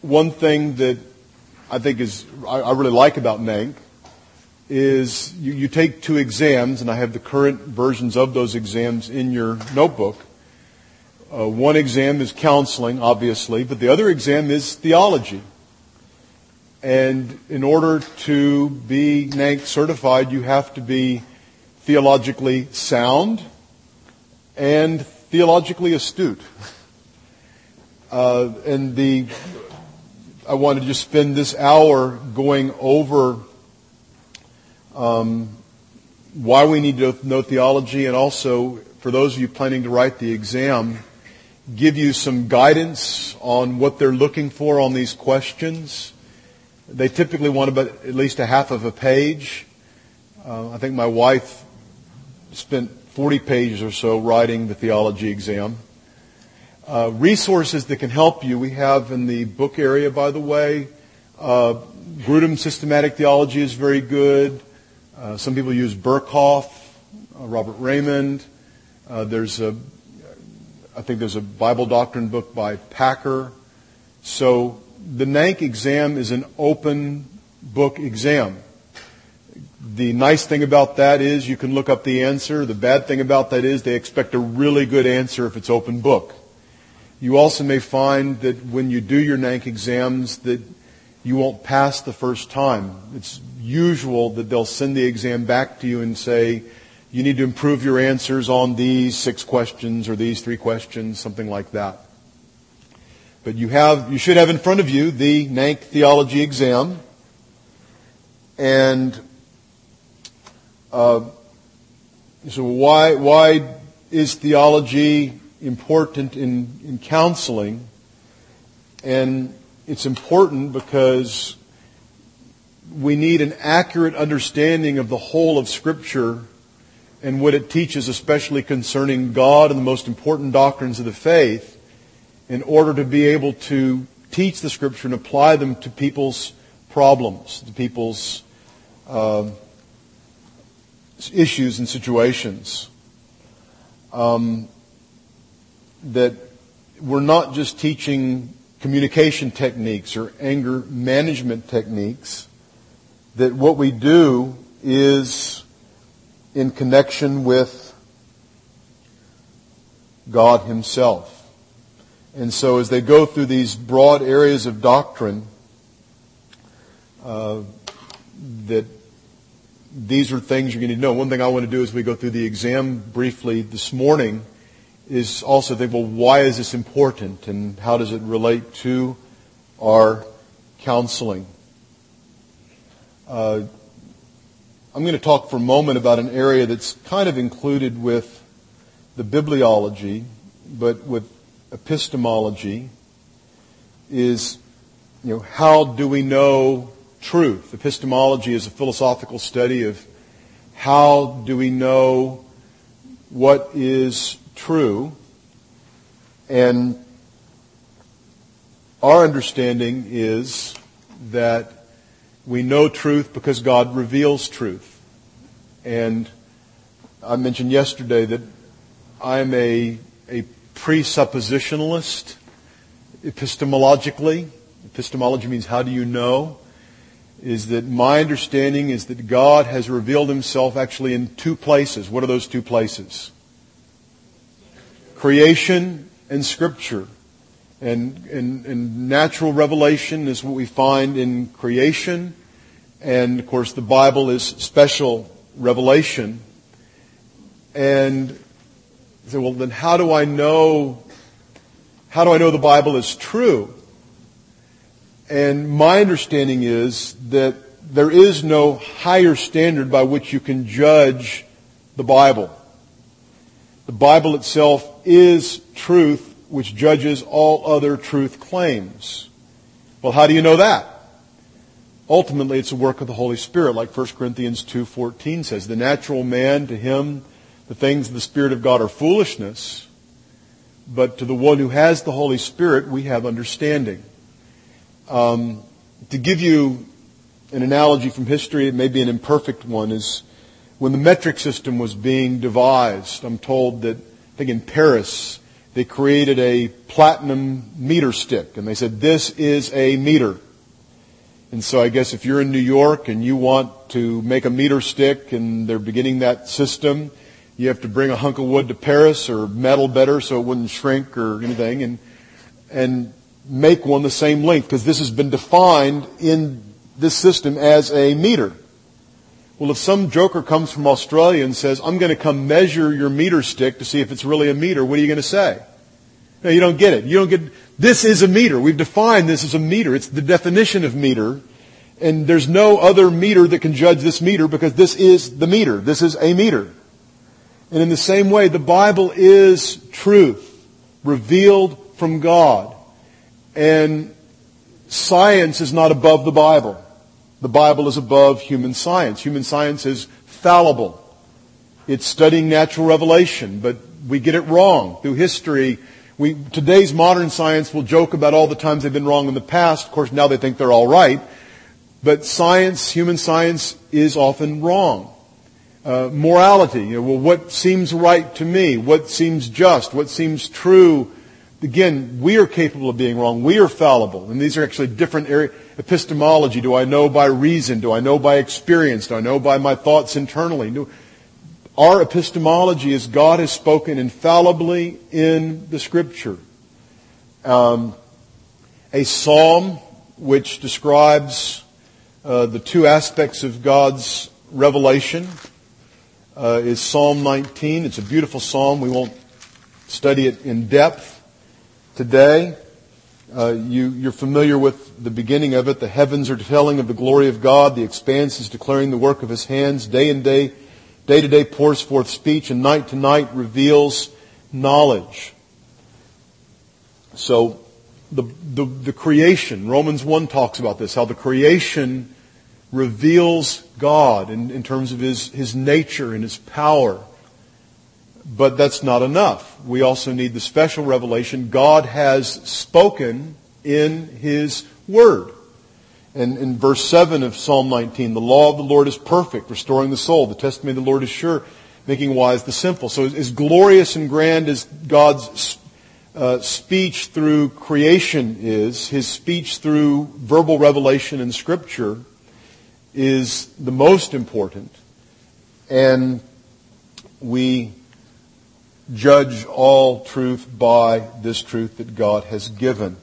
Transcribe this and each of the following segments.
one thing that I think I really like about NANC is you take 2 exams, and I have the current versions of those exams in your notebook. One exam is counseling, obviously, but the other exam is theology. And in order to be NANC certified, you have to be theologically sound and theologically astute. I want to just spend this hour going over why we need to know theology, and also, for those of you planning to write the exam, give you some guidance on what they're looking for on these questions. They typically want about at least a half of a page. I think my wife spent 40 pages or so writing the theology exam. Resources that can help you, we have in the book area, by the way. Grudem Systematic Theology is very good. Some people use Burkhoff, Robert Raymond. I think there's a Bible doctrine book by Packer. So the NANC exam is an open book exam. The nice thing about that is you can look up the answer. The bad thing about that is they expect a really good answer if it's open book. You also may find that when you do your NANC exams that you won't pass the first time. It's usual that they'll send the exam back to you and say, you need to improve your answers on these 6 questions or these 3 questions, something like that. But you should have in front of you the NANC theology exam. And so why is theology important in counseling? And it's important because we need an accurate understanding of the whole of Scripture and what it teaches, especially concerning God and the most important doctrines of the faith, in order to be able to teach the Scripture and apply them to people's problems, to people's issues and situations. That we're not just teaching communication techniques or anger management techniques, that what we do is in connection with God Himself. And so as they go through these broad areas of doctrine, that these are things you're going to know. One thing I want to do as we go through the exam briefly this morning is also think, well, why is this important and how does it relate to our counseling? I'm going to talk for a moment about an area that's kind of included with the bibliology, but with epistemology, is, how do we know truth? Epistemology is a philosophical study of how do we know what is true. And our understanding is that we know truth because God reveals truth. And I mentioned yesterday that I'm a presuppositionalist epistemologically. Epistemology means how do you know? Is that my understanding is that God has revealed Himself actually in 2 places. What are those 2 places? Creation and Scripture. And natural revelation is what we find in creation. And, of course, the Bible is special revelation. And so, well, then how do I know the Bible is true? And my understanding is that there is no higher standard by which you can judge the Bible. The Bible itself is truth, which judges all other truth claims. Well, how do you know that? Ultimately, it's a work of the Holy Spirit, like 1 Corinthians 2:14 says. The natural man, to him, the things of the Spirit of God are foolishness, but to the one who has the Holy Spirit, we have understanding. To give you an analogy from history, it may be an imperfect one, is when the metric system was being devised, I'm told that, I think in Paris, they created a platinum meter stick, and they said, this is a meter. And so I guess if you're in New York and you want to make a meter stick and they're beginning that system, you have to bring a hunk of wood to Paris, or metal better so it wouldn't shrink or anything, and make one the same length, because this has been defined in this system as a meter. Well, if some joker comes from Australia and says, I'm going to come measure your meter stick to see if it's really a meter, what are you going to say? No, you don't get it. You don't get, this is a meter. We've defined this as a meter. It's the definition of meter. And there's no other meter that can judge this meter, because this is the meter. This is a meter. And in the same way, the Bible is truth, revealed from God. And science is not above the Bible. The Bible is above human science. Human science is fallible. It's studying natural revelation, but we get it wrong through history. Today's modern science will joke about all the times they've been wrong in the past. Of course, now they think they're all right. But science, human science, is often wrong. Morality, well, what seems right to me? What seems just? What seems true? Again, we are capable of being wrong. We are fallible. And these are actually different areas. Epistemology, do I know by reason? Do I know by experience? Do I know by my thoughts internally? Our epistemology is God has spoken infallibly in the Scripture. A psalm which describes the two aspects of God's revelation is Psalm 19. It's a beautiful psalm. We won't study it in depth today. You're familiar with the beginning of it. The heavens are telling of the glory of God. The expanse is declaring the work of His hands. Day to day pours forth speech, and night to night reveals knowledge. So the creation, Romans 1 talks about this, how the creation reveals God in terms of His nature and His power. But that's not enough. We also need the special revelation. God has spoken in His Word. And in verse 7 of Psalm 19, the law of the Lord is perfect, restoring the soul. The testimony of the Lord is sure, making wise the simple. So as glorious and grand as God's speech through creation is, His speech through verbal revelation in Scripture is the most important. And we judge all truth by this truth that God has given.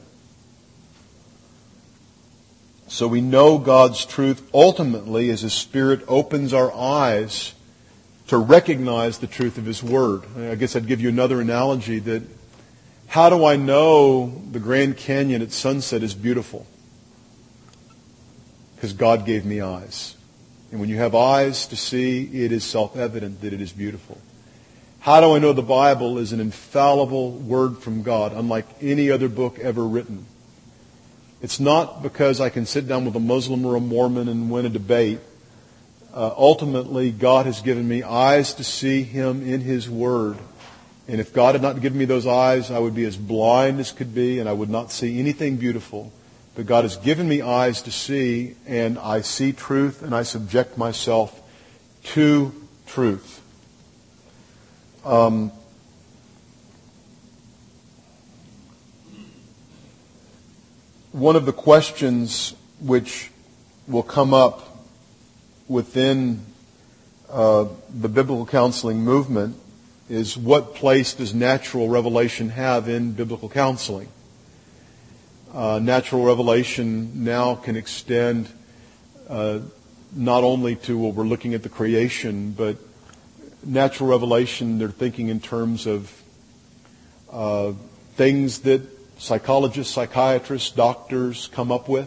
So we know God's truth ultimately as His Spirit opens our eyes to recognize the truth of His Word. I guess I'd give you another analogy that how do I know the Grand Canyon at sunset is beautiful? Because God gave me eyes. And when you have eyes to see, it is self-evident that it is beautiful. How do I know the Bible is an infallible word from God, unlike any other book ever written? It's not because I can sit down with a Muslim or a Mormon and win a debate. Ultimately, God has given me eyes to see Him in His Word. And if God had not given me those eyes, I would be as blind as could be, and I would not see anything beautiful. But God has given me eyes to see, and I see truth, and I subject myself to truth. One of the questions which will come up within the biblical counseling movement is, what place does natural revelation have in biblical counseling? Natural revelation now can extend not only to, well, we're looking at the creation, but natural revelation, they're thinking in terms of things that psychologists, psychiatrists, doctors come up with.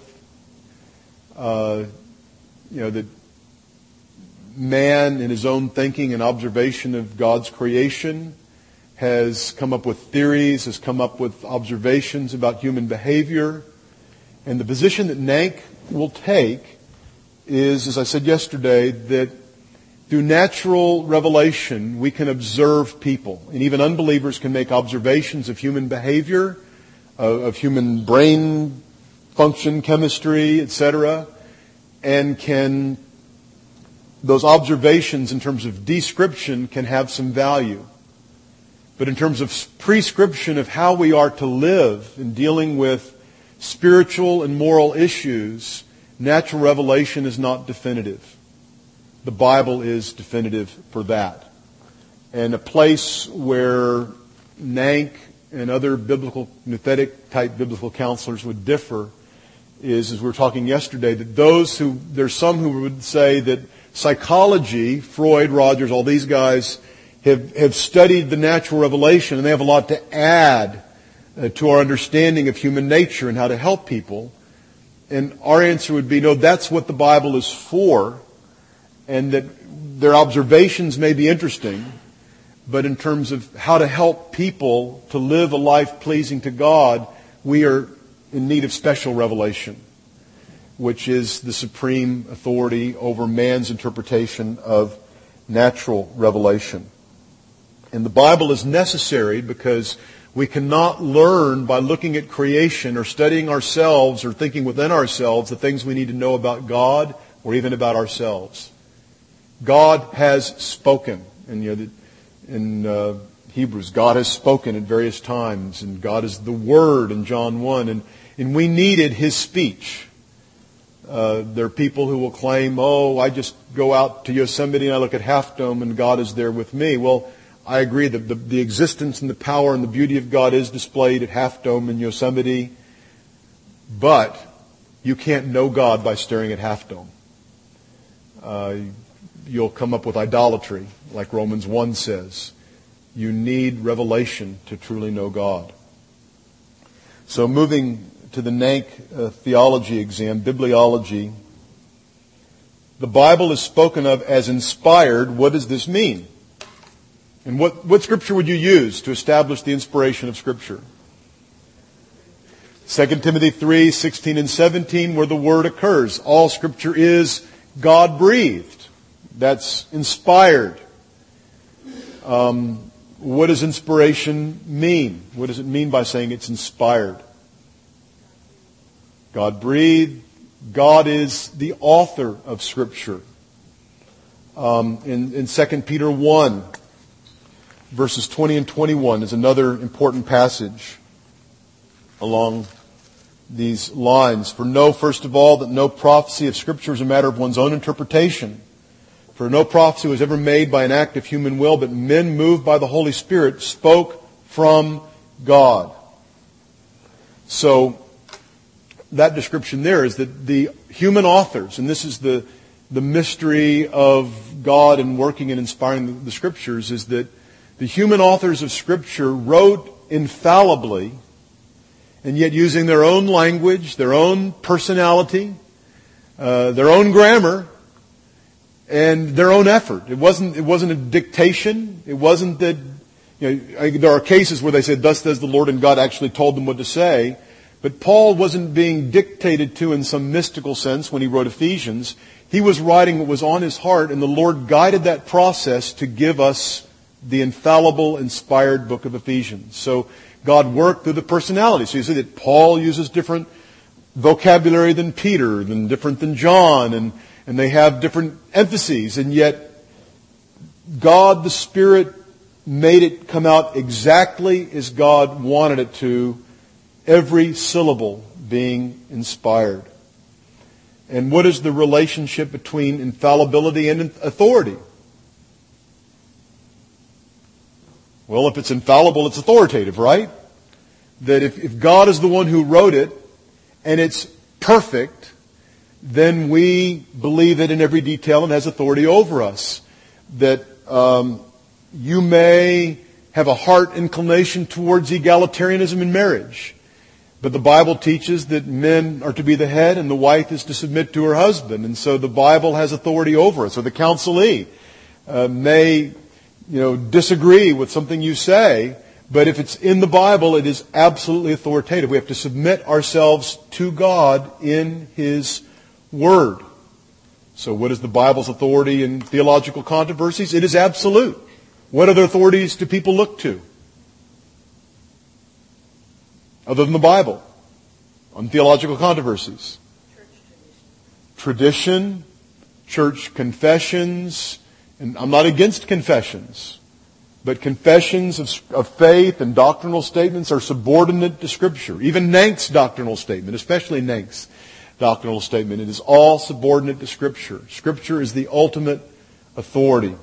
That man in his own thinking and observation of God's creation has come up with theories, has come up with observations about human behavior. And the position that NANC will take is, as I said yesterday, that through natural revelation we can observe people. And even unbelievers can make observations of human behavior, of human brain function, chemistry, etc. And those observations in terms of description can have some value. But in terms of prescription of how we are to live in dealing with spiritual and moral issues, natural revelation is not definitive. The Bible is definitive for that. And a place where Nank and other biblical, nouthetic type biblical counselors would differ is, as we were talking yesterday, that there's some who would say that psychology, Freud, Rogers, all these guys have studied the natural revelation and they have a lot to add to our understanding of human nature and how to help people. And our answer would be, no, that's what the Bible is for, and that their observations may be interesting, but in terms of how to help people to live a life pleasing to God, we are in need of special revelation, which is the supreme authority over man's interpretation of natural revelation. And the Bible is necessary because we cannot learn by looking at creation or studying ourselves or thinking within ourselves the things we need to know about God or even about ourselves. God has spoken. And in Hebrews, God has spoken at various times, and God is the Word in John 1, and we needed His speech. There are people who will claim, I just go out to Yosemite and I look at Half Dome and God is there with me. Well, I agree that the existence and the power and the beauty of God is displayed at Half Dome in Yosemite, but you can't know God by staring at Half Dome. You'll come up with idolatry, like Romans 1 says. You need revelation to truly know God. So moving to the Nank theology exam, bibliology, the Bible is spoken of as inspired. What does this mean? And what scripture would you use to establish the inspiration of Scripture? 2 Timothy 3:16 and 17, where the word occurs. All Scripture is God-breathed. That's inspired. What does inspiration mean? What does it mean by saying it's inspired? God-breathed. God is the author of Scripture. In 2 Peter 1, verses 20 and 21 is another important passage along these lines. For know, first of all, that no prophecy of Scripture is a matter of one's own interpretation. For no prophecy was ever made by an act of human will, but men moved by the Holy Spirit spoke from God. So that description there is that the human authors, and this is the mystery of God in working and inspiring the Scriptures, is that the human authors of Scripture wrote infallibly, and yet using their own language, their own personality, their own grammar, and their own effort. It wasn't a dictation. It wasn't that, there are cases where they said, "Thus says the Lord," and God actually told them what to say. But Paul wasn't being dictated to in some mystical sense when he wrote Ephesians. He was writing what was on his heart, and the Lord guided that process to give us the infallible, inspired book of Ephesians. So God worked through the personality. So you see that Paul uses different vocabulary than Peter, different than John, and they have different emphases. And yet God, the Spirit, made it come out exactly as God wanted it to, every syllable being inspired. And what is the relationship between infallibility and authority? Well, if it's infallible, it's authoritative, right? That if God is the one who wrote it, and it's perfect, then we believe it in every detail and has authority over us. That you may have a heart inclination towards egalitarianism in marriage, but the Bible teaches that men are to be the head and the wife is to submit to her husband. And so the Bible has authority over us. Or the counselee may disagree with something you say, but if it's in the Bible, it is absolutely authoritative. We have to submit ourselves to God in His Word. So what is the Bible's authority in theological controversies? It is absolute. What other authorities do people look to other than the Bible on theological controversies? Tradition, church confessions. And I'm not against confessions. But confessions of faith and doctrinal statements are subordinate to Scripture. Even Nank's doctrinal statement, especially Nank's doctrinal statement, it is all subordinate to Scripture. Scripture is the ultimate authority.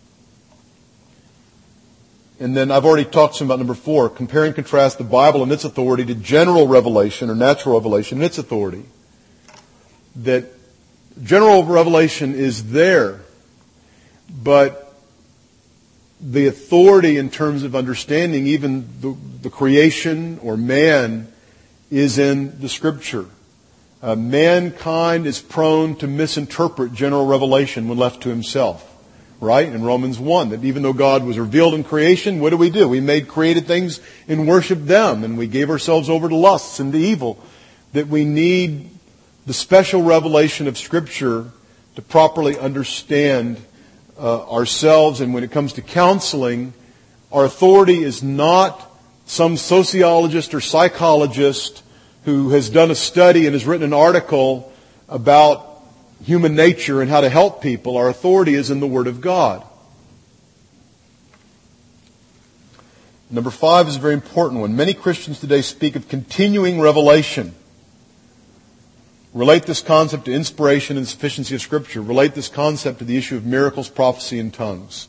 And then I've already talked to him about number 4, compare and contrast the Bible and its authority to general revelation or natural revelation and its authority. That general revelation is there, but the authority in terms of understanding even the creation or man is in the Scripture. Mankind is prone to misinterpret general revelation when left to himself. Right? In Romans 1, that even though God was revealed in creation, what do? We made created things and worshiped them, and we gave ourselves over to lusts and to evil. That we need the special revelation of Scripture to properly understand ourselves. And when it comes to counseling, our authority is not some sociologist or psychologist who has done a study and has written an article about human nature and how to help people. Our authority is in the Word of God. Number 5 is a very important one. Many Christians today speak of continuing revelation. Relate this concept to inspiration and sufficiency of Scripture. Relate this concept to the issue of miracles, prophecy, and tongues.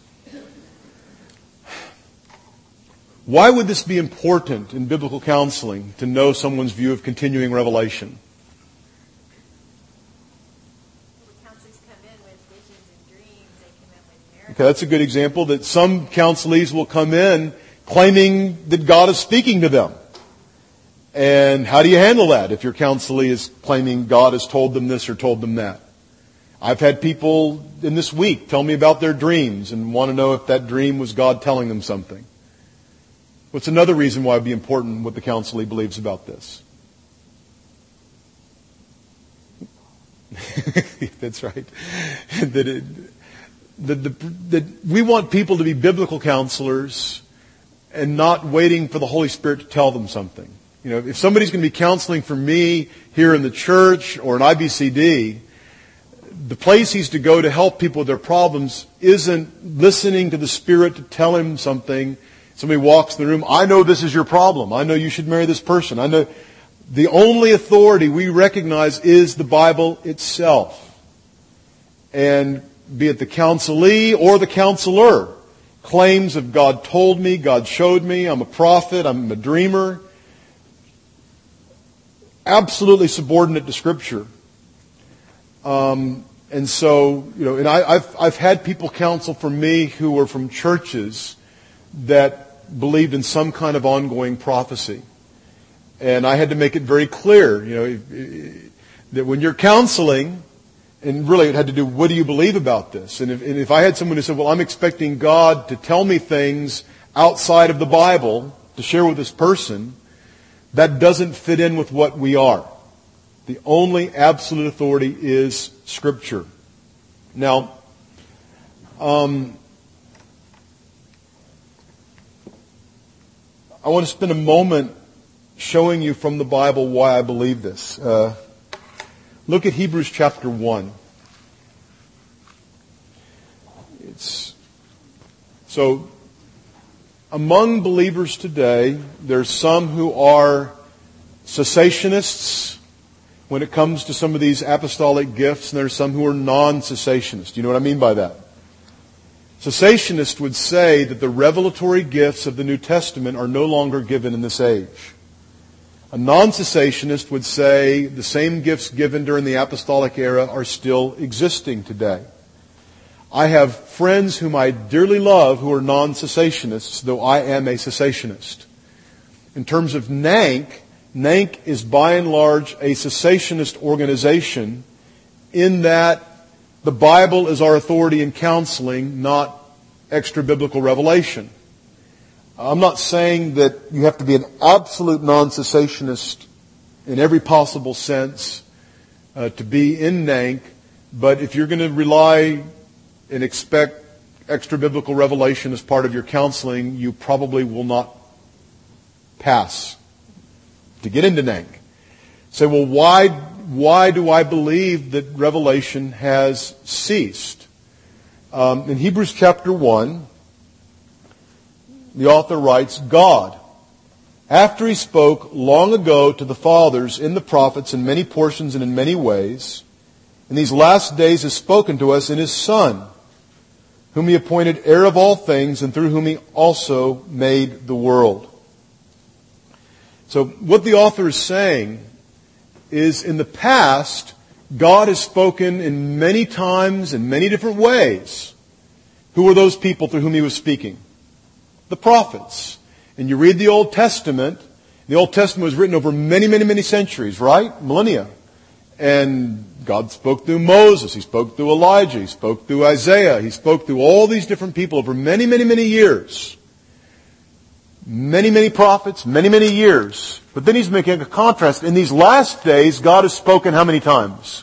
Why would this be important in biblical counseling, to know someone's view of continuing revelation? Okay, that's a good example, that some counselees will come in claiming that God is speaking to them. And how do you handle that if your counselee is claiming God has told them this or told them that? I've had people in this week tell me about their dreams and want to know if that dream was God telling them something. What's another reason why it would be important what the counselee believes about this? That's right. That we want people to be biblical counselors and not waiting for the Holy Spirit to tell them something. You know, if somebody's going to be counseling for me here in the church or in IBCD, the place he's to go to help people with their problems isn't listening to the Spirit to tell him something. Somebody walks in the room, I know this is your problem. I know you should marry this person. I know the only authority we recognize is the Bible itself. And be it the counselee or the counselor, claims of God told me, God showed me, I'm a prophet, I'm a dreamer, absolutely subordinate to Scripture. And so, you know, and I've had people counsel for me who were from churches that believed in some kind of ongoing prophecy. And I had to make it very clear, you know, that when you're counseling, and really it had to do, what do you believe about this? And if I had someone who said, well, I'm expecting God to tell me things outside of the Bible to share with this person, that doesn't fit in with what we are. The only absolute authority is Scripture. Now, I want to spend a moment showing you from the Bible why I believe this. Look at Hebrews chapter 1. So, among believers today, there's some who are cessationists when it comes to some of these apostolic gifts, and there's some who are non-cessationists. Do you know what I mean by that? Cessationists would say that the revelatory gifts of the New Testament are no longer given in this age. A non-cessationist would say the same gifts given during the apostolic era are still existing today. I have friends whom I dearly love who are non-cessationists, though I am a cessationist. In terms of NANC, NANC is by and large a cessationist organization in that the Bible is our authority in counseling, not extra-biblical revelation. I'm not saying that you have to be an absolute non-cessationist in every possible sense to be in NANC, but if you're going to rely and expect extra-biblical revelation as part of your counseling, you probably will not pass to get into NANC. Say, well, why do I believe that revelation has ceased? In Hebrews chapter 1, the author writes, God, after He spoke long ago to the fathers in the prophets in many portions and in many ways, in these last days has spoken to us in His Son, whom He appointed heir of all things, and through whom He also made the world. So what the author is saying is, in the past, God has spoken in many times, in many different ways. Who were those people through whom He was speaking? The prophets. And you read the Old Testament. The Old Testament was written over many, many, many centuries, right? Millennia. And God spoke through Moses. He spoke through Elijah. He spoke through Isaiah. He spoke through all these different people over many, many, many years. Many, many prophets, many, many years. But then He's making a contrast. In these last days, God has spoken how many times?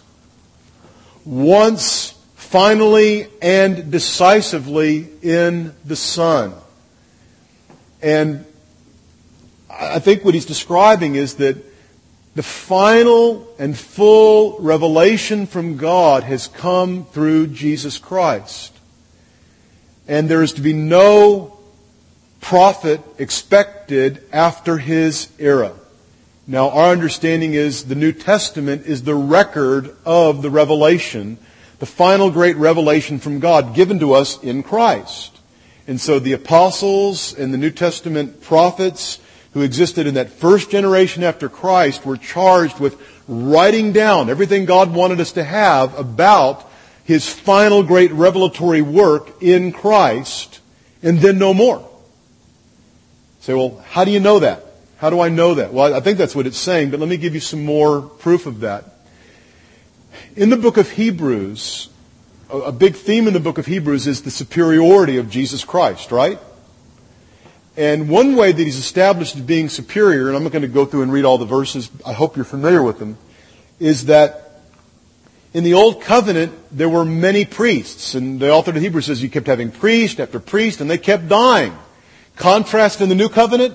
Once, finally, and decisively in the Son. And I think what He's describing is that the final and full revelation from God has come through Jesus Christ. And there is to be no prophet expected after His era. Now, our understanding is the New Testament is the record of the revelation, the final great revelation from God given to us in Christ. And so the apostles and the New Testament prophets who existed in that first generation after Christ were charged with writing down everything God wanted us to have about His final great revelatory work in Christ, and then no more. You say, well, how do you know that? How do I know that? Well, I think that's what it's saying, but let me give you some more proof of that. In the book of Hebrews, a big theme in the book of Hebrews is the superiority of Jesus Christ, right? And one way that He's established as being superior, and I'm not going to go through and read all the verses, I hope you're familiar with them, is that in the Old Covenant, there were many priests. And the author of Hebrews says you kept having priest after priest, and they kept dying. Contrast in the New Covenant,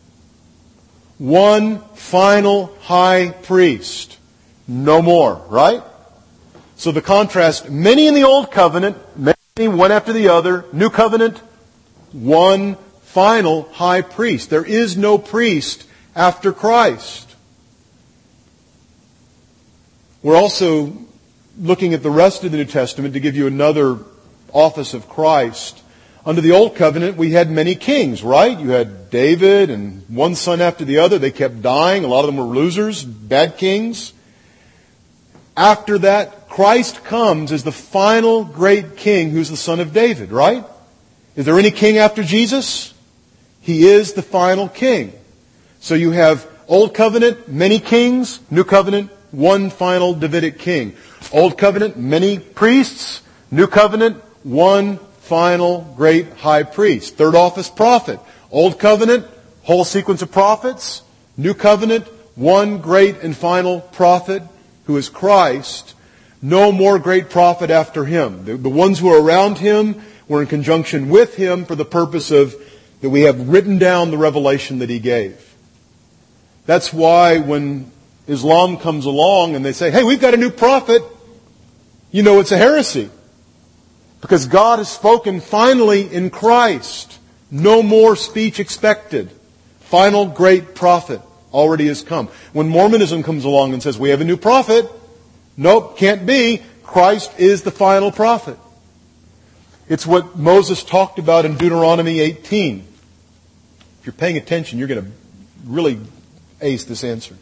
one final high priest. No more, right? So the contrast, many in the Old Covenant, many one after the other. New Covenant, one final high priest. There is no priest after Christ. We're also looking at the rest of the New Testament to give you another office of Christ. Under the Old Covenant, we had many kings, right? You had David and one son after the other. They kept dying. A lot of them were losers, bad kings. After that, Christ comes as the final great king who's the son of David, right? Is there any king after Jesus? He is the final king. So you have Old Covenant, many kings. New Covenant, one final Davidic king. Old Covenant, many priests. New Covenant, one final great high priest. Third office, prophet. Old Covenant, whole sequence of prophets. New Covenant, one great and final prophet who is Christ. No more great prophet after Him. The ones who are around Him were in conjunction with Him for the purpose of that we have written down the revelation that He gave. That's why when Islam comes along and they say, hey, we've got a new prophet, you know it's a heresy. Because God has spoken finally in Christ. No more speech expected. Final great prophet already has come. When Mormonism comes along and says, we have a new prophet, nope, can't be. Christ is the final prophet. It's what Moses talked about in Deuteronomy 18. If you're paying attention, you're going to really ace this answer.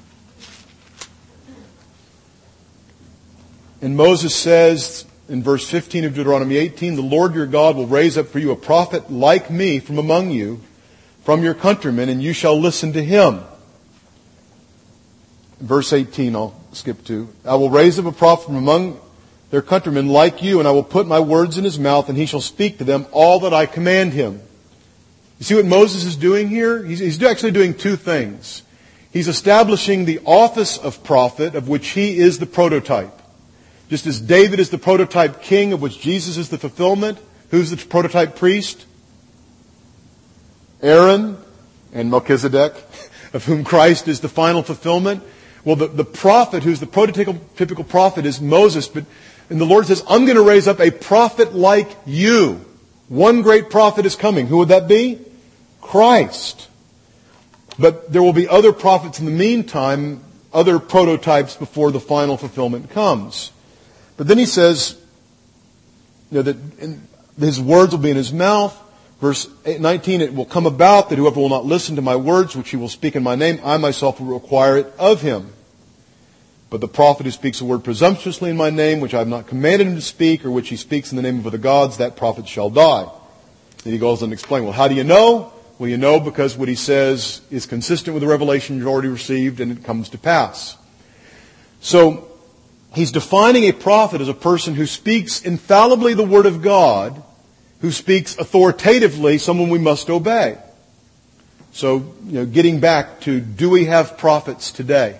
And Moses says in verse 15 of Deuteronomy 18, the Lord your God will raise up for you a prophet like me from among you, from your countrymen, and you shall listen to him. Verse 18, I'll skip to. I will raise up a prophet from among their countrymen like you, and I will put my words in his mouth, and he shall speak to them all that I command him. You see what Moses is doing here? He's actually doing two things. He's establishing the office of prophet, of which he is the prototype. Just as David is the prototype king, of which Jesus is the fulfillment. Who's the prototype priest? Aaron and Melchizedek, of whom Christ is the final fulfillment. Well, the prophet, who's the prototypical prophet, is Moses. And the Lord says, I'm going to raise up a prophet like you. One great prophet is coming. Who would that be? Christ. But there will be other prophets in the meantime, other prototypes before the final fulfillment comes. But then he says, that his words will be in his mouth. Verse 19, it will come about that whoever will not listen to my words, which he will speak in my name, I myself will require it of him. But the prophet who speaks a word presumptuously in my name, which I have not commanded him to speak, or which he speaks in the name of other gods, that prophet shall die. Then he goes on to explain, well, how do you know? Well, you know because what he says is consistent with the revelation you've already received, and it comes to pass. So, he's defining a prophet as a person who speaks infallibly the word of God, who speaks authoritatively, someone we must obey. So, getting back to, do we have prophets today?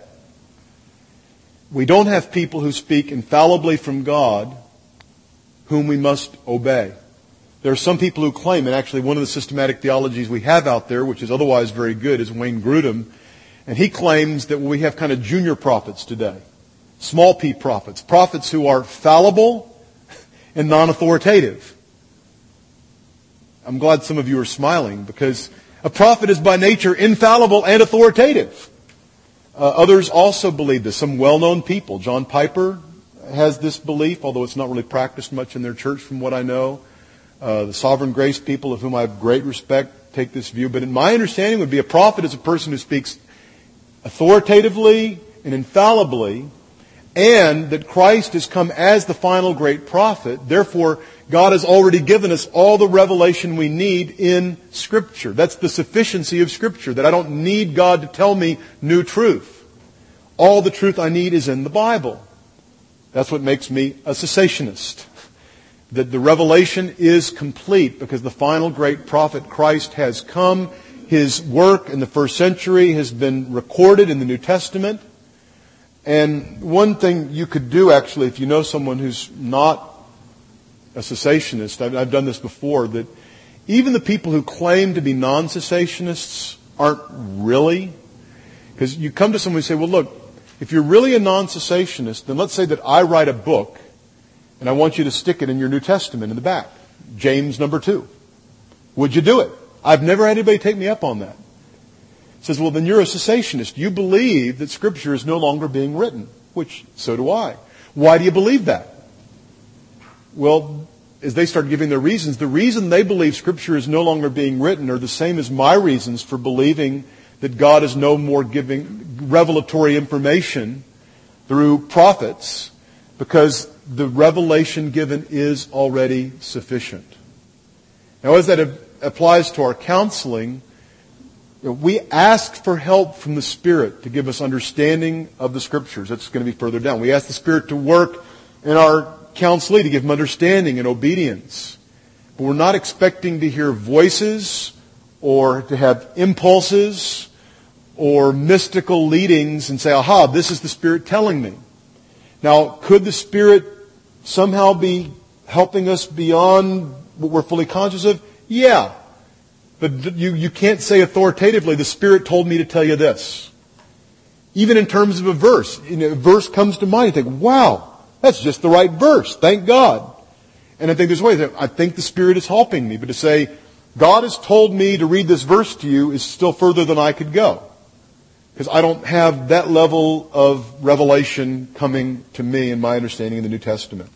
We don't have people who speak infallibly from God, whom we must obey. There are some people who claim, and actually one of the systematic theologies we have out there, which is otherwise very good, is Wayne Grudem, and he claims that we have kind of junior prophets today. Small p prophets. Prophets who are fallible and non-authoritative. I'm glad some of you are smiling, because a prophet is by nature infallible and authoritative. Others also believe this. Some well-known people. John Piper has this belief, although it's not really practiced much in their church from what I know. The Sovereign Grace people, of whom I have great respect, take this view. But in my understanding would be a prophet is a person who speaks authoritatively and infallibly, and that Christ has come as the final great prophet. Therefore, God has already given us all the revelation we need in Scripture. That's the sufficiency of Scripture, that I don't need God to tell me new truth. All the truth I need is in the Bible. That's what makes me a cessationist. That the revelation is complete because the final great prophet Christ has come. His work in the first century has been recorded in the New Testament. And one thing you could do, actually, if you know someone who's not a cessationist, I've done this before, that even the people who claim to be non-cessationists aren't really. Because you come to someone and say, well, look, if you're really a non-cessationist, then let's say that I write a book and I want you to stick it in your New Testament in the back. James number 2. Would you do it? I've never had anybody take me up on that. He says, well, then you're a cessationist. You believe that Scripture is no longer being written, which so do I. Why do you believe that? Well, as they start giving their reasons, the reason they believe Scripture is no longer being written are the same as my reasons for believing that God is no more giving revelatory information through prophets, because the revelation given is already sufficient. Now, as that applies to our counseling, we ask for help from the Spirit to give us understanding of the Scriptures. That's going to be further down. We ask the Spirit to work in our counselee, to give them understanding and obedience. But we're not expecting to hear voices or to have impulses or mystical leadings and say, aha, this is the Spirit telling me. Now, could the Spirit somehow be helping us beyond what we're fully conscious of? Yeah. But you can't say authoritatively, the Spirit told me to tell you this. Even in terms of a verse. A verse comes to mind, you think, wow, that's just the right verse. Thank God. And I think there's ways. I think the Spirit is helping me. But to say, God has told me to read this verse to you is still further than I could go. Because I don't have that level of revelation coming to me in my understanding of the New Testament.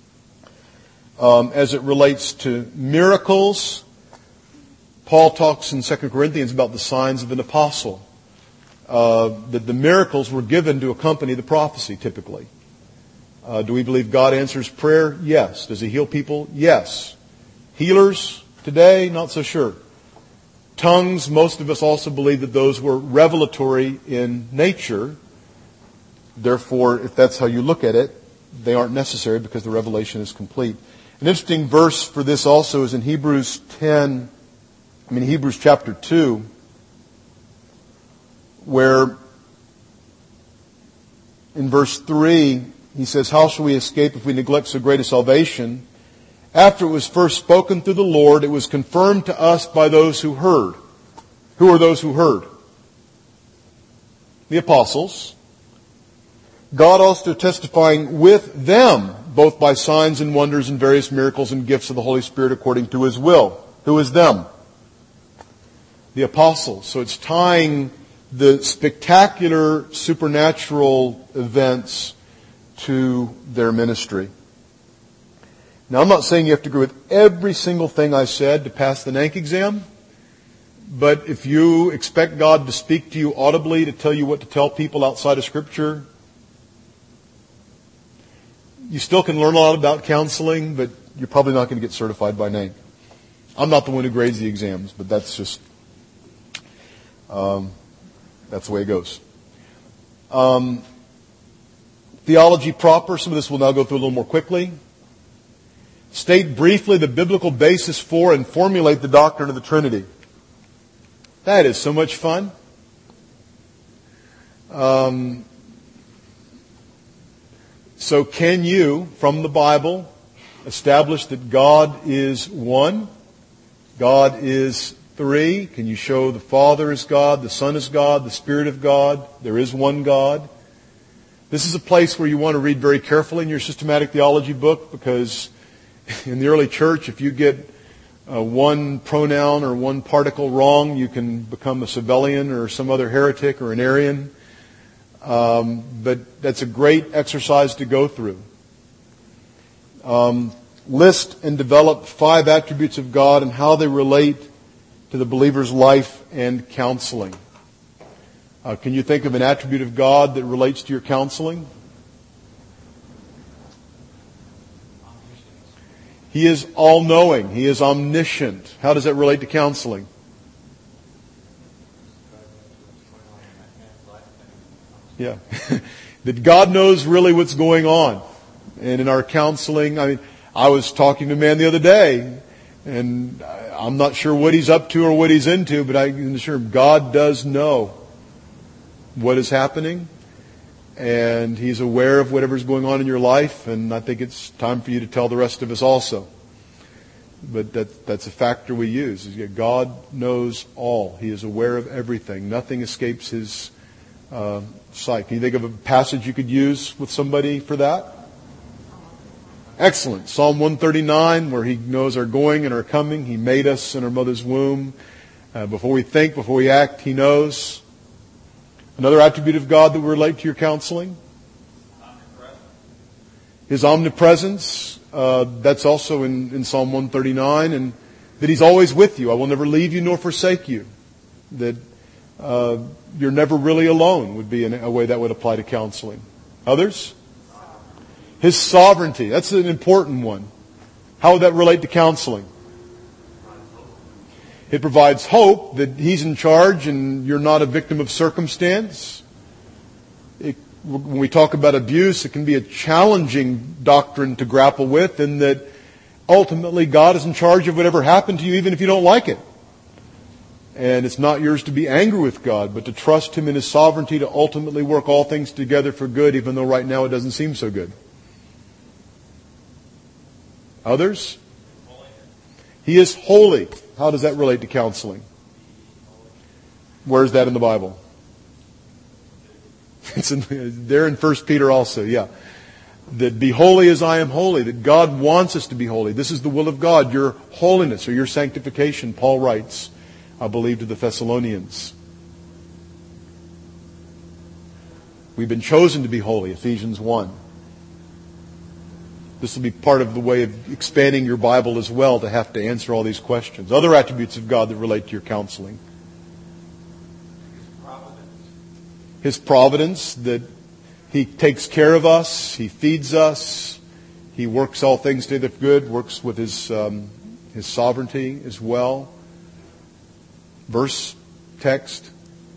As it relates to miracles, Paul talks in 2 Corinthians about the signs of an apostle. That the miracles were given to accompany the prophecy, typically. Do we believe God answers prayer? Yes. Does He heal people? Yes. Healers today? Not so sure. Tongues, most of us also believe that those were revelatory in nature. Therefore, if that's how you look at it, they aren't necessary because the revelation is complete. An interesting verse for this also is in Hebrews chapter 2, where in verse 3, he says, how shall we escape if we neglect so great a salvation? After it was first spoken through the Lord, it was confirmed to us by those who heard. Who are those who heard? The apostles. God also testifying with them, both by signs and wonders and various miracles and gifts of the Holy Spirit according to His will. Who is them? the apostles. So it's tying the spectacular supernatural events to their ministry. Now, I'm not saying you have to agree with every single thing I said to pass the NANC exam, but if you expect God to speak to you audibly to tell you what to tell people outside of Scripture, you still can learn a lot about counseling, but you're probably not going to get certified by NANC. I'm not the one who grades the exams, but that's just, that's the way it goes. Theology proper, some of this we'll now go through a little more quickly. State briefly the biblical basis for and formulate the doctrine of the Trinity. That is so much fun. So can you, from the Bible, establish that God is one? God is three? Can you show the Father is God, the Son is God, the Spirit of God? There is one God. This is a place where you want to read very carefully in your systematic theology book, because in the early church, if you get one pronoun or one particle wrong, you can become a Sabellian or some other heretic or an Arian. But that's a great exercise to go through. List and develop 5 attributes of God and how they relate to the believer's life and counseling. Can you think of an attribute of God that relates to your counseling? He is all-knowing. He is omniscient. How does that relate to counseling? Yeah. That God knows really what's going on. And in our counseling, I was talking to a man the other day, and I'm not sure what he's up to or what he's into, but I can assure him God does know what is happening, and He's aware of whatever's going on in your life, and I think it's time for you to tell the rest of us also. But that's a factor we use. God knows all. He is aware of everything. Nothing escapes His sight. Can you think of a passage you could use with somebody for that? Excellent. Psalm 139, where He knows our going and our coming. He made us in our mother's womb. Before we think, before we act, He knows. Another attribute of God that will relate to your counseling? His omnipresence. That's also in Psalm 139. And that He's always with you. I will never leave you nor forsake you. That you're never really alone would be a way that would apply to counseling. Others? His sovereignty. That's an important one. How would that relate to counseling? It provides hope that He's in charge and you're not a victim of circumstance. When we talk about abuse, it can be a challenging doctrine to grapple with, in that ultimately God is in charge of whatever happened to you, even if you don't like it. And it's not yours to be angry with God, but to trust Him in His sovereignty to ultimately work all things together for good, even though right now it doesn't seem so good. Others? He is holy. How does that relate to counseling? Where is that in the Bible? It's there in 1 Peter also, yeah. That be holy as I am holy. That God wants us to be holy. This is the will of God, your holiness or your sanctification, Paul writes, I believe, to the Thessalonians. We've been chosen to be holy, Ephesians 1. This will be part of the way of expanding your Bible as well, to have to answer all these questions. Other attributes of God that relate to your counseling. His providence, that He takes care of us, He feeds us, He works all things together for good, works with His sovereignty as well. Verse, text.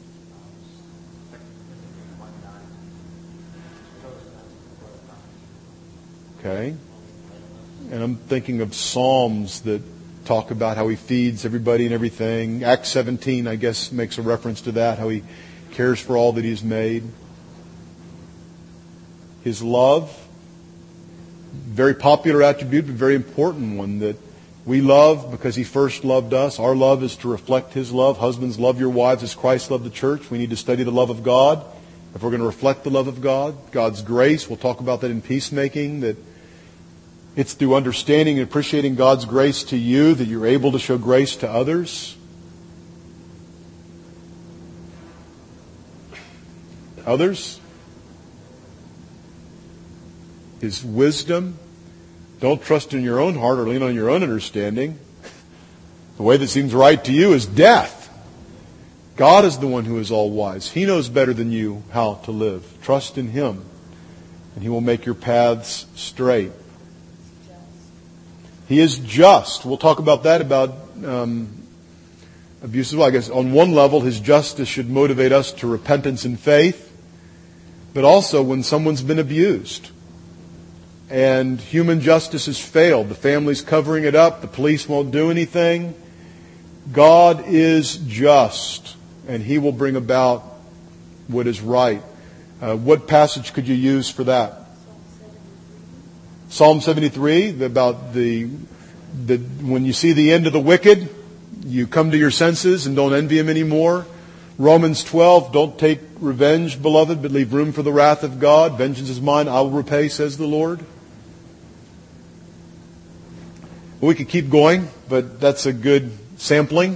Okay. And I'm thinking of Psalms that talk about how He feeds everybody and everything. Acts 17, I guess, makes a reference to that, how He cares for all that He's made. His love, very popular attribute, but very important one, that we love because He first loved us. Our love is to reflect His love. Husbands, love your wives as Christ loved the church. We need to study the love of God if we're going to reflect the love of God. God's grace, we'll talk about that in peacemaking, that it's through understanding and appreciating God's grace to you that you're able to show grace to others. Others? His wisdom. Don't trust in your own heart or lean on your own understanding. The way that seems right to you is death. God is the one who is all wise. He knows better than you how to live. Trust in Him, and He will make your paths straight. He is just. We'll talk about that, about abuses. Well, I guess on one level, His justice should motivate us to repentance and faith, but also when someone's been abused and human justice has failed, the family's covering it up, the police won't do anything, God is just, and He will bring about what is right. What passage could you use for that? Psalm 73, about the when you see the end of the wicked, you come to your senses and don't envy him anymore. Romans 12, don't take revenge, beloved, but leave room for the wrath of God. Vengeance is mine, I will repay, says the Lord. We could keep going, but that's a good sampling.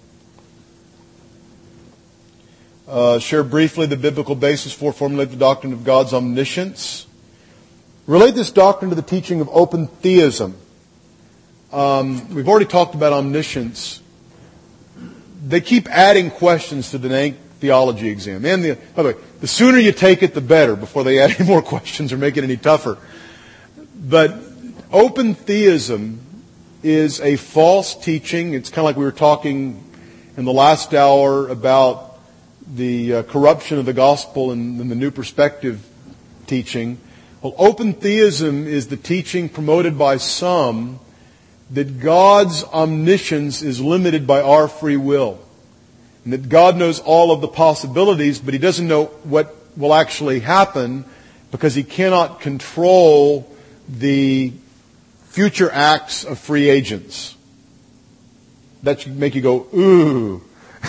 Share briefly the biblical basis for formulating the doctrine of God's omniscience. Relate this doctrine to the teaching of open theism. We've already talked about omniscience. They keep adding questions to the NANC theology exam. And by the way, the sooner you take it, the better, before they add any more questions or make it any tougher. But open theism is a false teaching. It's kind of like we were talking in the last hour about the corruption of the gospel and the New Perspective teaching. Well, open theism is the teaching promoted by some that God's omniscience is limited by our free will. And that God knows all of the possibilities, but He doesn't know what will actually happen because He cannot control the future acts of free agents. That should make you go, ooh.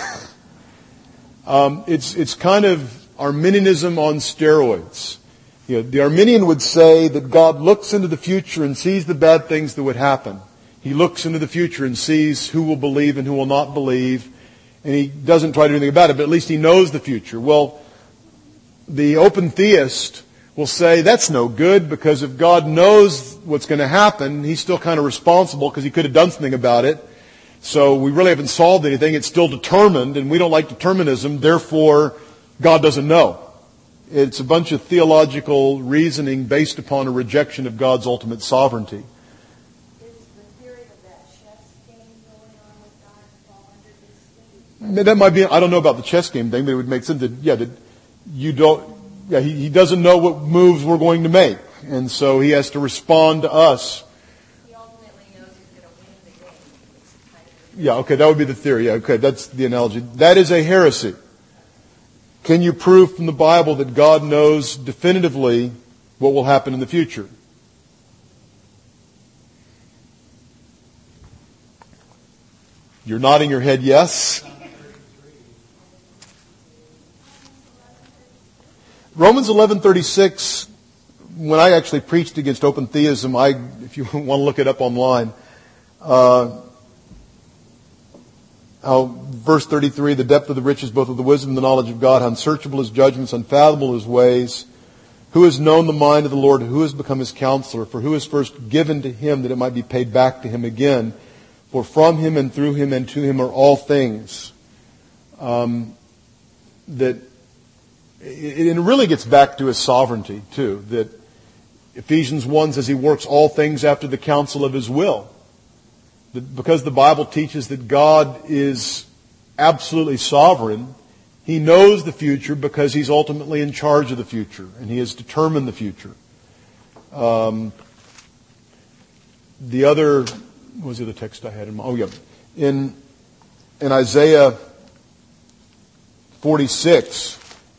It's kind of Arminianism on steroids. You know, the Arminian would say that God looks into the future and sees the bad things that would happen. He looks into the future and sees who will believe and who will not believe, and He doesn't try to do anything about it, but at least He knows the future. Well, the open theist will say that's no good, because if God knows what's going to happen, He's still kind of responsible because He could have done something about it. So we really haven't solved anything. It's still determined, and we don't like determinism. Therefore, God doesn't know. It's a bunch of theological reasoning based upon a rejection of God's ultimate sovereignty. Is the theory of that chess game going on with God fall under this thing? That might be, I don't know about the chess game thing, but it would make sense that you don't, He doesn't know what moves we're going to make. And so He has to respond to us. He ultimately knows He's going to win the game. It's kind of Yeah, okay, that would be the theory. Yeah, okay, that's the analogy. That is a heresy. Can you prove from the Bible that God knows definitively what will happen in the future? You're nodding your head yes. Romans 11:36, when I actually preached against open theism, if you want to look it up online, verse 33, the depth of the riches, both of the wisdom and the knowledge of God, how unsearchable His judgments, unfathomable His ways. Who has known the mind of the Lord? Who has become His counselor? For who is first given to Him that it might be paid back to Him again? For from Him and through Him and to Him are all things. That it really gets back to His sovereignty too. That Ephesians 1 says He works all things after the counsel of His will. Because the Bible teaches that God is absolutely sovereign, He knows the future because He's ultimately in charge of the future, and He has determined the future. What was the other text I had in mind? Oh, yeah. In Isaiah 46,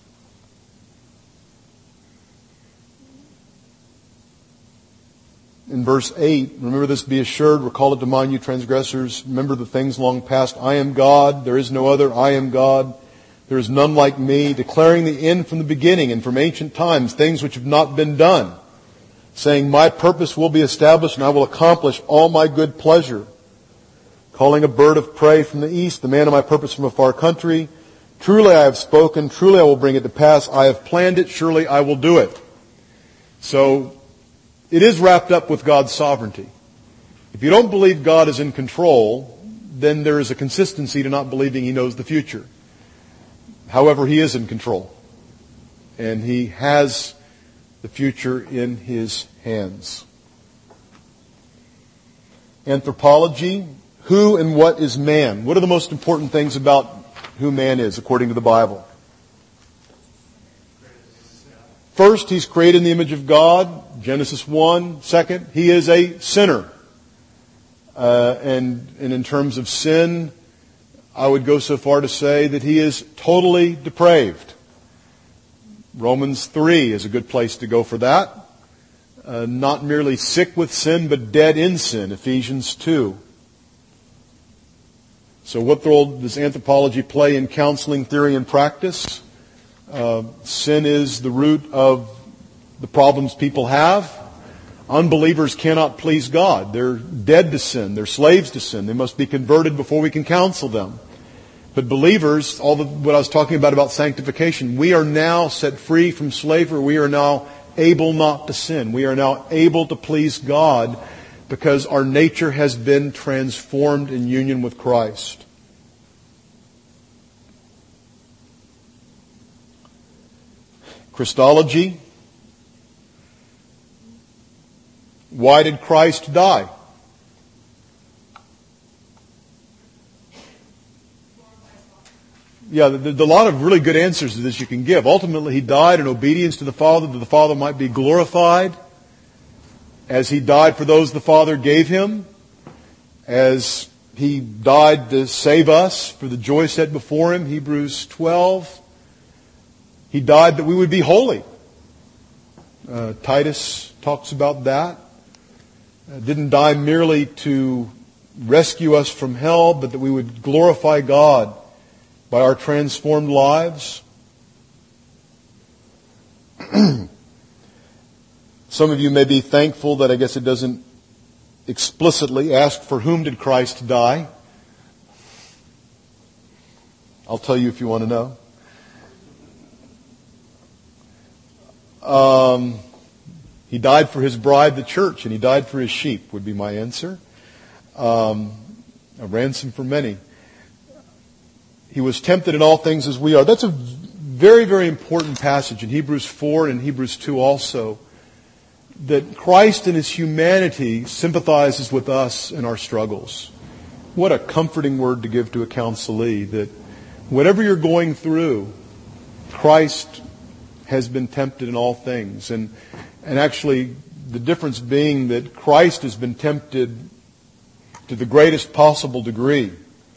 in verse 8, remember this, be assured, recall it to mind, you transgressors. Remember the things long past. I am God, there is no other. I am God, there is none like me. Declaring the end from the beginning and from ancient times, things which have not been done. Saying, my purpose will be established and I will accomplish all my good pleasure. Calling a bird of prey from the east, the man of my purpose from a far country. Truly I have spoken, truly I will bring it to pass. I have planned it, surely I will do it. So, it is wrapped up with God's sovereignty. If you don't believe God is in control, then there is a consistency to not believing He knows the future. However, He is in control. And He has the future in His hands. Anthropology. Who and what is man? What are the most important things about who man is, according to the Bible? First, he's created in the image of God, Genesis 1. Second, he is a sinner. And in terms of sin, I would go so far to say that he is totally depraved. Romans 3 is a good place to go for that. Not merely sick with sin, but dead in sin, Ephesians 2. So what role does anthropology play in counseling theory and practice? Sin is the root of the problems people have. Unbelievers cannot please God. They're dead to sin. They're slaves to sin. They must be converted before we can counsel them. But believers, what I was talking about sanctification, we are now set free from slavery. We are now able not to sin. We are now able to please God because our nature has been transformed in union with Christ. Christology. Why did Christ die? Yeah, there's a lot of really good answers to this you can give. Ultimately, He died in obedience to the Father, that the Father might be glorified. As He died for those the Father gave Him. As He died to save us for the joy set before Him, Hebrews 12. He died that we would be holy. Titus talks about that. Didn't die merely to rescue us from hell, but that we would glorify God by our transformed lives. Some of you may be thankful that I guess it doesn't explicitly ask for whom did Christ die. I'll tell you if you want to know. He died for His bride, the church, and He died for His sheep, would be my answer. A ransom for many. He was tempted in all things as we are. That's a very, very important passage in Hebrews 4 and Hebrews 2 also. That Christ in His humanity sympathizes with us in our struggles. What a comforting word to give to a counselee, that whatever you're going through, Christ has been tempted in all things. And actually, the difference being that Christ has been tempted to the greatest possible degree.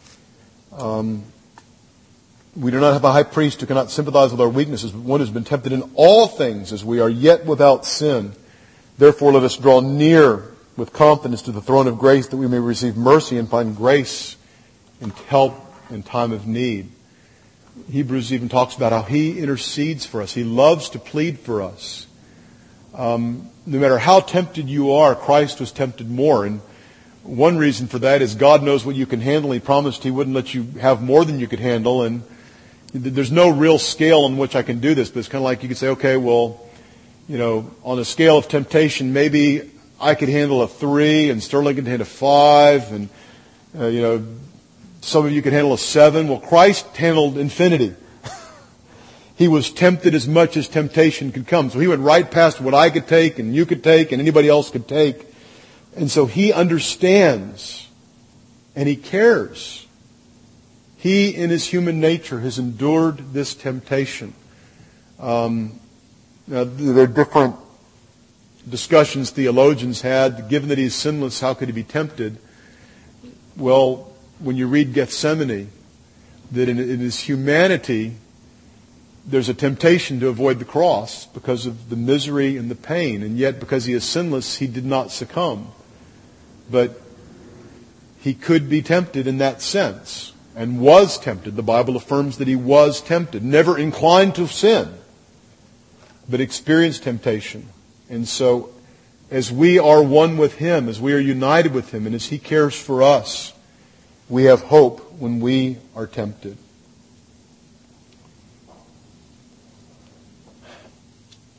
We do not have a high priest who cannot sympathize with our weaknesses, but one who has been tempted in all things as we are, yet without sin. Therefore, let us draw near with confidence to the throne of grace, that we may receive mercy and find grace and help in time of need. Hebrews even talks about how He intercedes for us. He loves to plead for us. No matter how tempted you are, Christ was tempted more. And one reason for that is God knows what you can handle. He promised He wouldn't let you have more than you could handle. And there's no real scale on which I can do this. But it's kind of like you could say, okay, well, on a scale of temptation, maybe I could handle a 3 and Sterling could handle a 5 and, some of you could handle a 7. Well, Christ handled infinity. He was tempted as much as temptation could come. So He went right past what I could take and you could take and anybody else could take. And so He understands and He cares. He, in His human nature, has endured this temptation. Now, there are different discussions theologians had. Given that He's sinless, how could He be tempted? Well, when you read Gethsemane, that in His humanity, there's a temptation to avoid the cross because of the misery and the pain. And yet, because He is sinless, He did not succumb. But He could be tempted in that sense, and was tempted. The Bible affirms that He was tempted, never inclined to sin, but experienced temptation. And so, as we are one with Him, as we are united with Him, and as He cares for us, we have hope when we are tempted.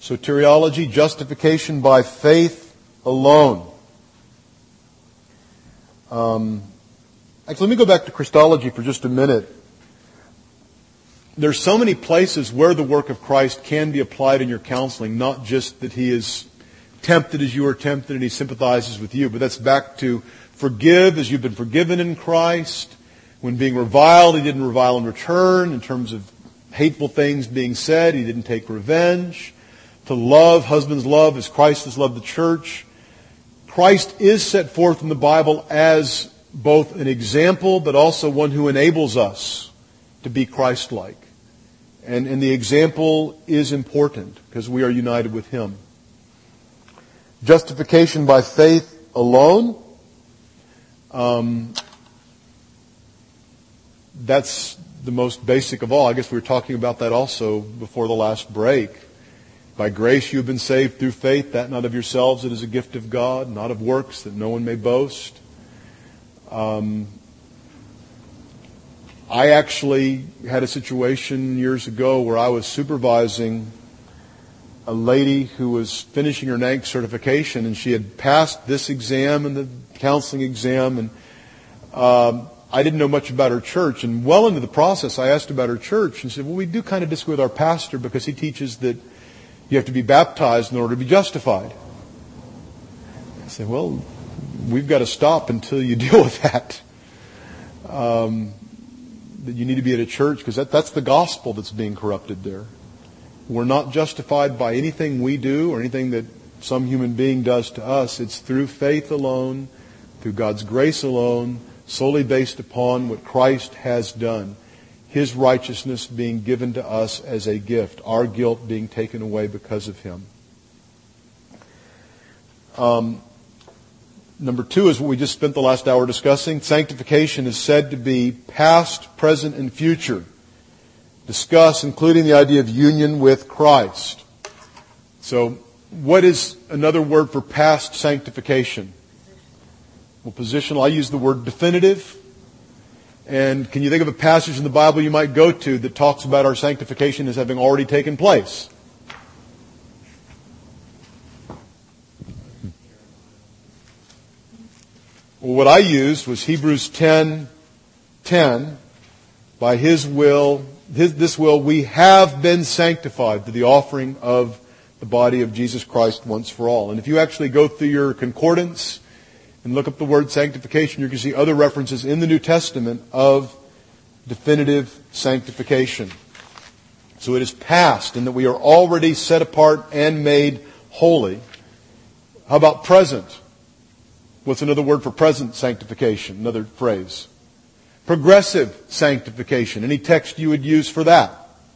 Soteriology, justification by faith alone. Actually, let me go back to Christology for just a minute. There's so many places where the work of Christ can be applied in your counseling, not just that He is tempted as you are tempted and He sympathizes with you, but that's back to forgive as you've been forgiven in Christ. When being reviled, He didn't revile in return. In terms of hateful things being said, He didn't take revenge. To love, husbands love as Christ has loved the church. Christ is set forth in the Bible as both an example, but also one who enables us to be Christ-like. And the example is important because we are united with Him. Justification by faith alone. That's the most basic of all. I guess we were talking about that also before the last break. By grace you have been saved through faith, that not of yourselves, it is a gift of God, not of works, that no one may boast. I actually had a situation years ago where I was supervising a lady who was finishing her NANC certification, and she had passed this exam and the counseling exam, and I didn't know much about her church. And well into the process, I asked about her church, and she said, well, we do kind of disagree with our pastor because he teaches that you have to be baptized in order to be justified. I said, well, we've got to stop until you deal with that. That you need to be at a church, because that's the gospel that's being corrupted there. We're not justified by anything we do or anything that some human being does to us. It's through faith alone, through God's grace alone, solely based upon what Christ has done. His righteousness being given to us as a gift, our guilt being taken away because of Him. Number 2 is what we just spent the last hour discussing. Sanctification is said to be past, present, and future. Discuss, including the idea of union with Christ. So, what is another word for past sanctification? Well, positional. I use the word definitive. And can you think of a passage in the Bible you might go to that talks about our sanctification as having already taken place? Well, what I used was Hebrews 10:10. By His will, this will, we have been sanctified through the offering of the body of Jesus Christ once for all. And if you actually go through your concordance and look up the word sanctification, you can see other references in the New Testament of definitive sanctification. So it is past in that we are already set apart and made holy. How about present? What's another word for present sanctification? Another phrase. Progressive sanctification. Any text you would use for that?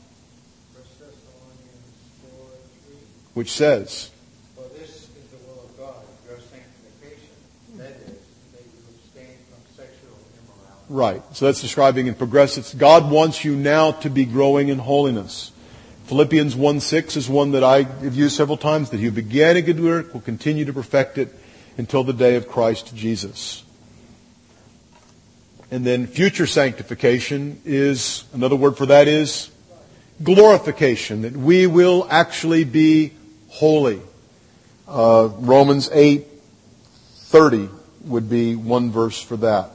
Which says? For this is the will of God, your sanctification. That is, that you abstain from sexual immorality. Right. So that's describing in progressive. God wants you now to be growing in holiness. Philippians 1:6 is one that I have used several times, that He who began a good work will continue to perfect it until the day of Christ Jesus. And then future sanctification is, another word for that is glorification, that we will actually be holy. Romans 8:30 would be one verse for that.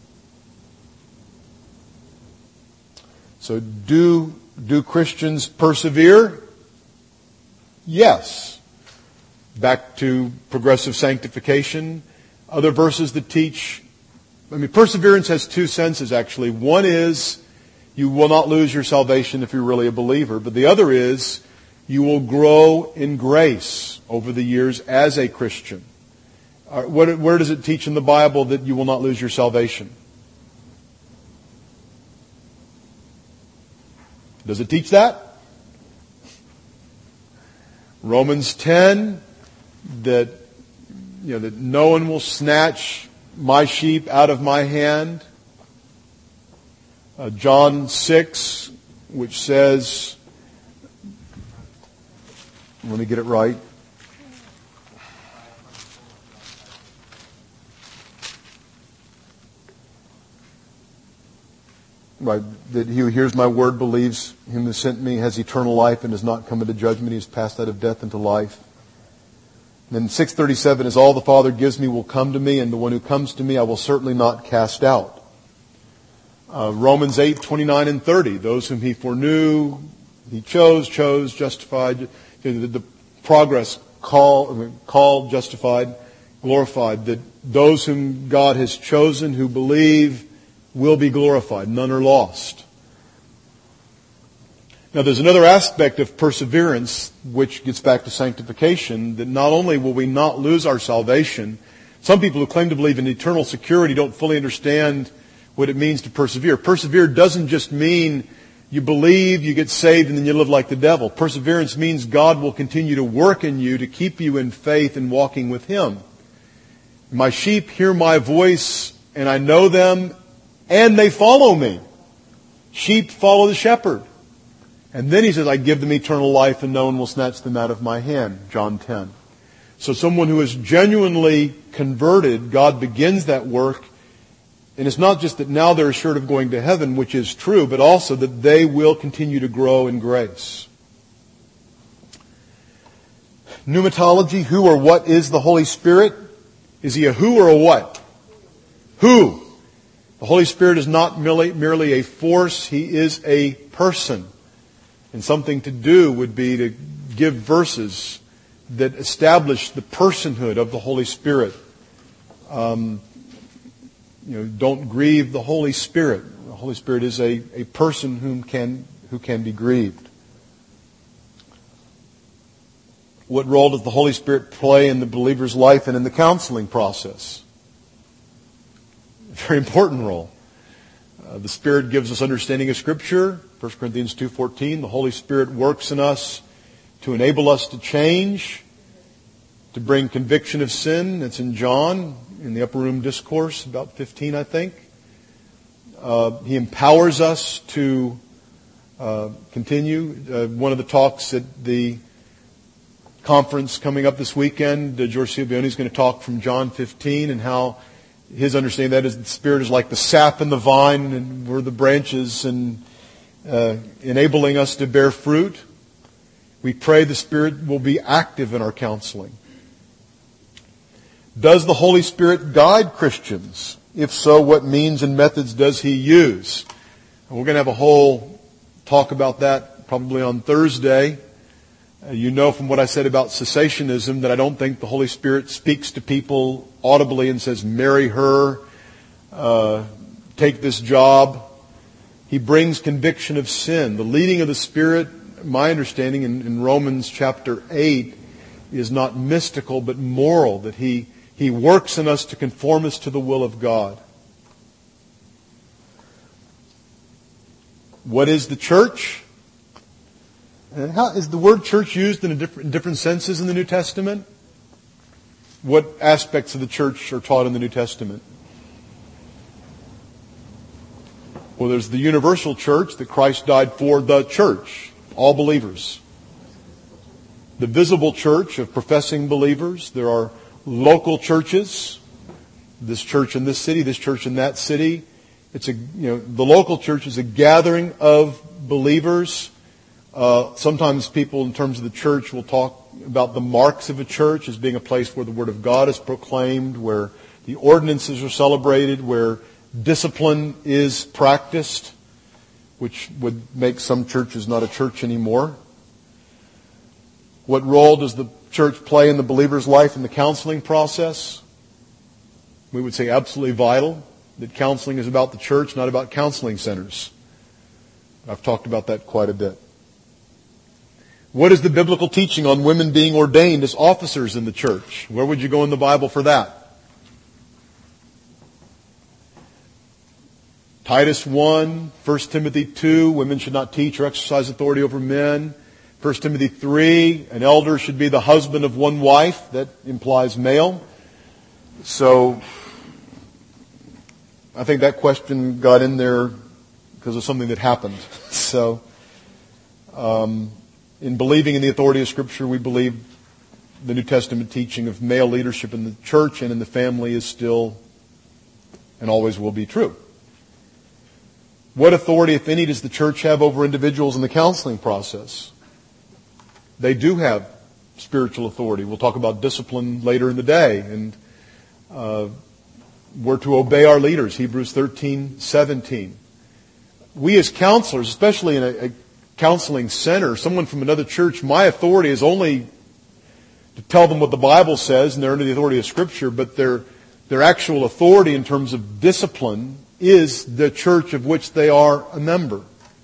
So do Christians persevere? Yes. Back to progressive sanctification. Other verses that teach, perseverance has two senses actually. One is you will not lose your salvation if you're really a believer. But the other is you will grow in grace over the years as a Christian. Where does it teach in the Bible that you will not lose your salvation? Does it teach that? Romans 10, that no one will snatch my sheep out of my hand. John 6, which says, let me get it right. right, that he who hears my word, believes him who sent me, has eternal life and has not come into judgment. He has passed out of death into life. And then 6:37 is all the Father gives me will come to me, and the one who comes to me I will certainly not cast out. Romans 8:29 and 30. Those whom he foreknew, he chose, justified. The progress, called, justified, glorified. That those whom God has chosen who believe will be glorified. None are lost. Now there's another aspect of perseverance which gets back to sanctification, that not only will we not lose our salvation, some people who claim to believe in eternal security don't fully understand what it means to persevere. Persevere doesn't just mean you believe, you get saved, and then you live like the devil. Perseverance means God will continue to work in you to keep you in faith and walking with Him. My sheep hear my voice, and I know them, and they follow me. Sheep follow the shepherd. And then he says, I give them eternal life, and no one will snatch them out of my hand. John 10. So someone who is genuinely converted, God begins that work. And it's not just that now they're assured of going to heaven, which is true, but also that they will continue to grow in grace. Pneumatology, who or what is the Holy Spirit? Is He a who or a what? Who? The Holy Spirit is not merely a force, He is a person. And something to do would be to give verses that establish the personhood of the Holy Spirit. Don't grieve the Holy Spirit. The Holy Spirit is a person who can be grieved. What role does the Holy Spirit play in the believer's life and in the counseling process? A very important role. The Spirit gives us understanding of Scripture. 1 Corinthians 2:14, the Holy Spirit works in us to enable us to change, to bring conviction of sin. That's in John, in the Upper Room Discourse, about 15, I think. He empowers us to continue. One of the talks at the conference coming up this weekend, George Sibione is going to talk from John 15 and how his understanding of that is the Spirit is like the sap in the vine and we're the branches, and enabling us to bear fruit. We pray the Spirit will be active in our counseling. Does the Holy Spirit guide Christians? If so, what means and methods does He use? And we're going to have a whole talk about that probably on Thursday. You know from what I said about cessationism that I don't think the Holy Spirit speaks to people audibly and says, marry her, take this job. He brings conviction of sin. The leading of the Spirit, my understanding in Romans chapter 8, is not mystical but moral, that He works in us to conform us to the will of God. What is the church? And how is the word church used in different senses in the New Testament? What aspects of the church are taught in the New Testament? Well, there's the universal church that Christ died for, the church, all believers. The visible church of professing believers. There are local churches. This church in this city, this church in that city. The local church is a gathering of believers. Sometimes people, in terms of the church, will talk about the marks of a church as being a place where the Word of God is proclaimed, where the ordinances are celebrated, where discipline is practiced, which would make some churches not a church anymore. What role does the church play in the believer's life in the counseling process? We would say absolutely vital, that counseling is about the church, not about counseling centers. I've talked about that quite a bit. What is the biblical teaching on women being ordained as officers in the church? Where would you go in the Bible for that? Titus 1, 1 Timothy 2, women should not teach or exercise authority over men. 1 Timothy 3, an elder should be the husband of one wife. That implies male. So, I think that question got in there because of something that happened. So, in believing in the authority of Scripture, we believe the New Testament teaching of male leadership in the church and in the family is still and always will be true. What authority, if any, does the church have over individuals in the counseling process? They do have spiritual authority. We'll talk about discipline later in the day. And we're to obey our leaders, Hebrews 13:17. We as counselors, especially in a counseling center, someone from another church, my authority is only to tell them what the Bible says, and they're under the authority of Scripture, but their actual authority in terms of discipline is the church of which they are a member.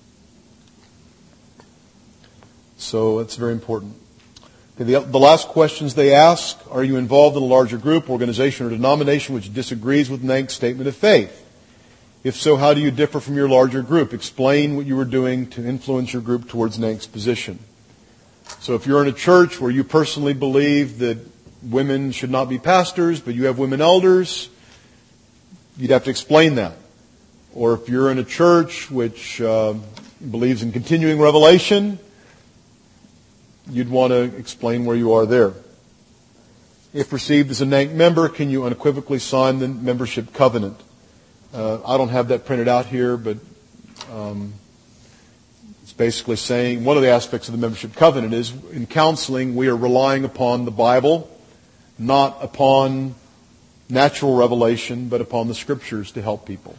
So that's very important. Okay, the last questions they ask: are you involved in a larger group, organization, or denomination which disagrees with NANC's statement of faith? If so, how do you differ from your larger group? Explain what you were doing to influence your group towards NANC's position. So if you're in a church where you personally believe that women should not be pastors, but you have women elders, you'd have to explain that. Or if you're in a church which believes in continuing revelation, you'd want to explain where you are there. If received as a NANC member, can you unequivocally sign the membership covenant? I don't have that printed out here, but it's basically saying one of the aspects of the membership covenant is in counseling we are relying upon the Bible, not upon natural revelation, but upon the Scriptures to help people.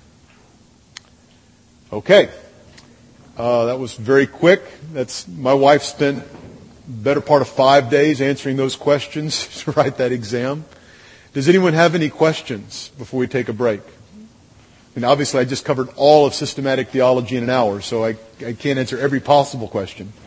Okay. That was very quick. My wife spent the better part of 5 days answering those questions to write that exam. Does anyone have any questions before we take a break? And obviously I just covered all of systematic theology in an hour, so I can't answer every possible question.